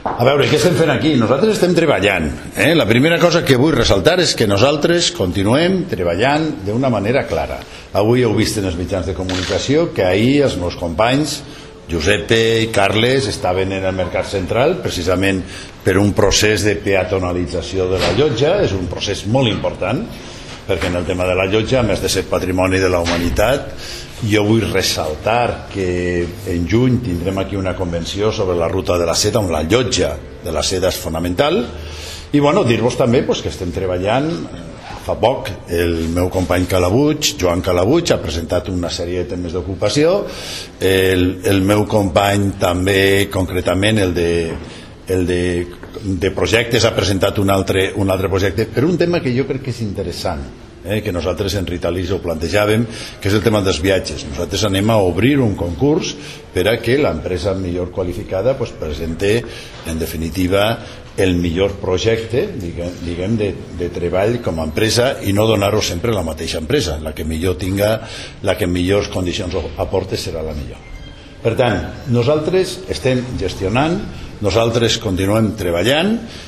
A veure, què estem fent aquí? Nosaltres estem treballant. La primera cosa que vull ressaltar és que nosaltres continuem treballant d'una manera clara. Avui heu vist en els mitjans de comunicació que ahir els meus companys Giuseppe i Carles estaven en el Mercat Central precisament per un procés de peatonalització de la llotja. És un procés molt important perquè en el tema de la llotja, a més de ser patrimoni de la humanitat, jo vull ressaltar que en juny tindrem aquí una convenció sobre la ruta de la seda, on la llotja de la seda és fonamental. I bueno, dir-vos també que estem treballant. Fa poc el meu company Calabuig, Joan Calabuig, ha presentat una sèrie de temes d'ocupació. El meu company també, concretament el de projectes, ha presentat un altre projecte per un tema que jo crec que és interessant, que nosaltres en Ritalis ho plantejàvem, que és el tema dels viatges. Nosaltres anem a obrir un concurs per a que l'empresa millor qualificada presente en definitiva el millor projecte, diguem, de treball com a empresa, i no donar-ho sempre a la mateixa empresa. La que millor tinga, la que millors condicions aporte serà la millor. Per tant, nosaltres estem gestionant, nosaltres continuem treballant,